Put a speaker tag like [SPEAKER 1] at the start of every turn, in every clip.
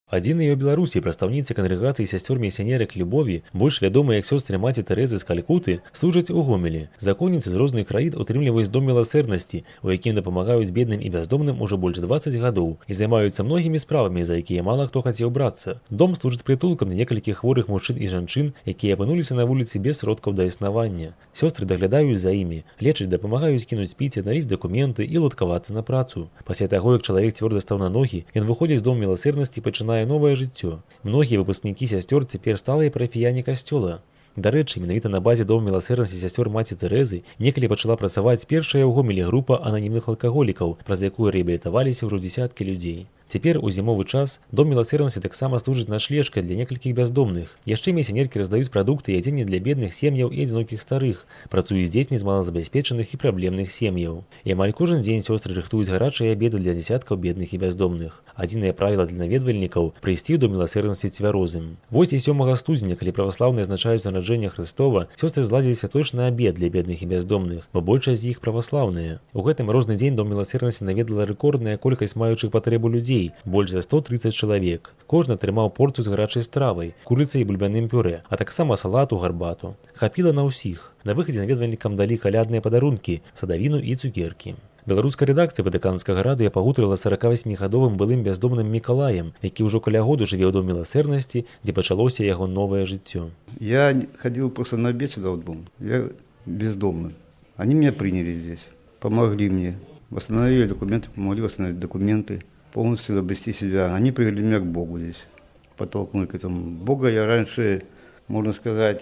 [SPEAKER 1] Адзіныя ў Беларусі прадстаўніцы кангрэгацыі сясцёр-місіянерак любові, больш вядомыя як сёстры маці Тэрэзы з Калькуты, служаць у Гомелі. Законніцы з розных краін утрымліваюць дом міласэрнасці, у якім дапамагаюць бедным і бяздомным ужо больш 20 гадоў і займаюцца многімі справамі, за якія мала хто хацеў брацца. Дом служыць прытулкам для некалькіх хворых мужчын і жанчын, якія апынуліся на вуліцы без сродкаў да існавання. Сёстры даглядаюць за імі, лечаць, дапамагаюць кінуць піць, аднавіць дакументы і ладкавацца на працу. Пасля таго, як чалавек цвёрда стаў на ногі, ён выходзіць з дом міласэрнасці і пачынае новае жыццё. Многія выпускнікі сясцёр цяпер сталыя парафіяне касцёла. Дарэчы, менавіта на базе дома міласэрнасці сясцёр маці Тэрэзы некалі пачала працаваць першая ў Гомелі група ананімных алкаголікаў, праз якую рэабілітаваліся ўжо дзесяткі людзей. Цяпер у зімовы час дом міласэрнасці таксама служыць начлежкай для некалькіх бяздомных. Яшчэ місіянеркі раздаюць прадукты і адзенне для бедных сем'яў і адзінокіх старых, працуюць з дзецьмі з малазабяспечаных і праблемных сем'яў. І амаль кожен дзень сёстры рыхтуюць гарачыя абеды для дзясяткаў бедных і бяздомных. Адзінае правіла для наведвальнікаў – прыйсці ў дом міласэрнасці цвярозым. Вось і 7 студзеня, калі праваслаўныя адзначаюць нараджэнне Хрыстова, сёстры зладзілі святочны абед для бедных і бяздомных, бо большасць з іх праваслаўныя. У гэтым розны дзень дом міласэрнасці наведала рэкордная колькасць маючых патрэбу людзей, больш за 130 чалавек. Кожны атрымаў порцыю з гарачай стравай, курыцай і бульбяным пюрэ, а таксама салату, гарбату. Хапіла на ўсіх. На выхадзе наведвальнікам далі калядныя падарункі, садавіну і цукеркі. Беларуская рэдакцыя Ватыканскага радыё пагутарыла з 48-гадовым былым бяздомным Мікалаем, які ўжо каля году жыве ў доме міласэрнасці, дзе пачалося яго новае жыццё.
[SPEAKER 2] Я ходил просто на обед сюда в дом. Я бездомный. Они меня приняли здесь, помогли мне, восстановили документы, помогли восстановить документы, полностью обрести себя. Они привели меня к Богу здесь, подтолкнули к этому. Бога я раньше, можно сказать,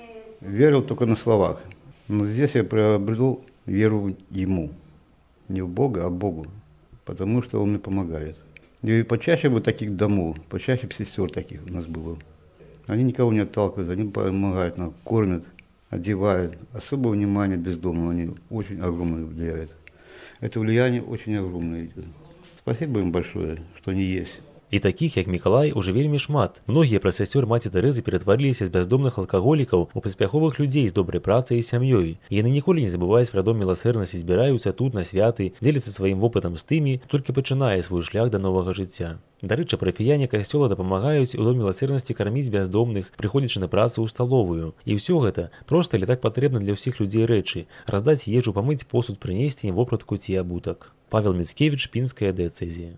[SPEAKER 2] верил только на словах. Но здесь я приобрел веру Ему. Не в Бога, а Богу. Потому что Он мне помогает. И почаще бы таких домов, почаще бы сестер таких у нас было. Они никого не отталкивают, они помогают нам, кормят, одевают. Особое внимание бездомным они очень огромное влияют. Это влияние очень огромное. Спасибо им большое, что они есть.
[SPEAKER 1] І такіх, як Мікалай, уже вельмі шмат. Многія праз сясцёр маці Тэрэзы ператварыліся з бяздомных алкаголікаў у паспяховых людзей з добрай працай і сям'ёй. Яны ніколі не забываюць пра дом міласэрнасці, збіраюцца тут на святы, дзеляцца сваім вопытам з тымі, толькі пачынае свой шлях да новага жыцця. Дарэчы, парафіяне касцёла дапамагаюць у доме міласэрнасці карміць бяздомных, прыходзячы на працу ў сталовую. І ўсё гэта проста але так патрэбна для ўсіх людзей рэчы: раздаць ежу, памыць посуд, прынесці ім вопратку ці абутак. Павел Міцкевіч, Пінская дыяцэзія.